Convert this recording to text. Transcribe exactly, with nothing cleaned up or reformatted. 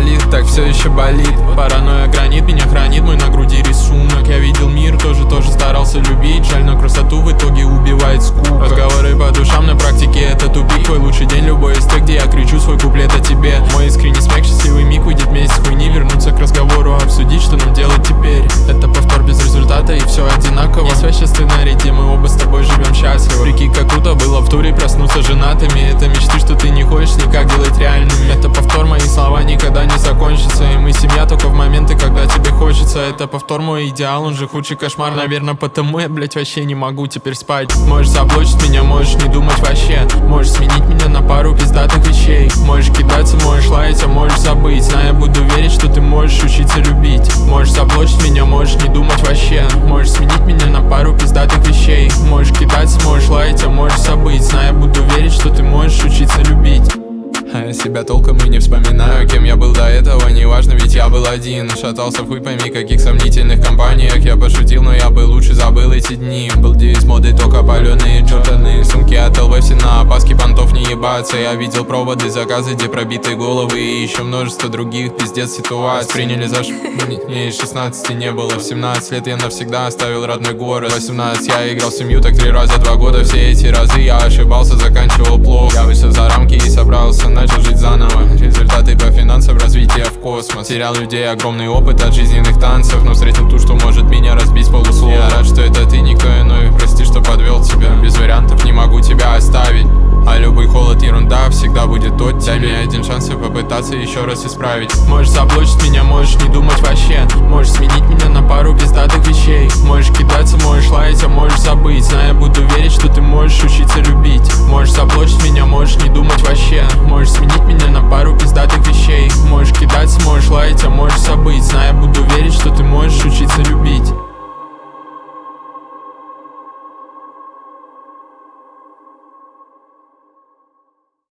болит, так все еще болит. Паранойя гранит, меня хранит мой на груди рисунок. Я видел мир, тоже, тоже старался любить. Жаль, но красоту в итоге убивает скука. Разговоры по душам, на практике это тупик. Твой лучший день, любой из тех, где я кричу свой куплет о тебе. Мой искренний смех, счастливый миг, выйдет месяц хуйни. Вернуться к разговору, обсудить, что нам делать теперь. Это повтор без результата и все одинаково. Не связь сейчас ты наряди, мы оба с тобой живем счастливо. Прикинь, как круто было в туре проснуться женатыми. Это мечты, что ты не хочешь никак делать реальными. Это повтор, мои слова никогда не закончатся. И мы семья только в моменты, когда тебе хочется. Это повтор, мой идеал, он же худший кошмар. Наверное, потому я, блять, вообще не могу теперь спать. Можешь заблочить меня, можешь не думать вообще. Можешь сменить меня на пару пиздатых вещей. Можешь кидаться, можешь лаять, а можешь забыть. Знаю, я буду верить, что ты можешь учиться любить. Можешь заблочить меня, можешь не думать вообще. Можешь сменить меня на пару пиздатых вещей. Можешь кидаться, можешь лаять, а можешь забыть. Знаю, я буду верить, что ты можешь учиться любить. А я себя толком и не вспоминаю, кем я был до этого, неважно, ведь я был один. Шатался в хуй пойми каких сомнительных компаниях. Я пошутил, но я бы лучше забыл эти дни. Был девиз моды, только паленые джорданы. Сумки от эл вэ, все на опаске, понтов не ебаться. Я видел проводы, заказы, где пробитые головы. И еще множество других, пиздец ситуаций. Приняли за ш... Мне и шестнадцати не было. В семнадцать лет я навсегда оставил родной город. В восемнадцать я играл в семью так три раза два года. Все эти разы я ошибался, заканчивал плохо. Я вышел за рамки и собрался, начал жить заново. Результаты по финансам, развитие в космос. Терял людей, огромный опыт от жизненных танцев. Но встретил ту, что может меня разбить с полуслова. Я рад, что это ты, никто иной. Прости, что подвел тебя. Без вариантов не могу тебя оставить. А любой холод, ерунда, всегда будет тот. Дай мне один шанс и попытаться еще раз исправить. Можешь заблочить меня, можешь не думать вообще. Можешь сменить меня на пару пиздатых вещей. Можешь кидаться, можешь лаять, а можешь забыть. Знаю, я буду верить, что ты можешь учиться любить.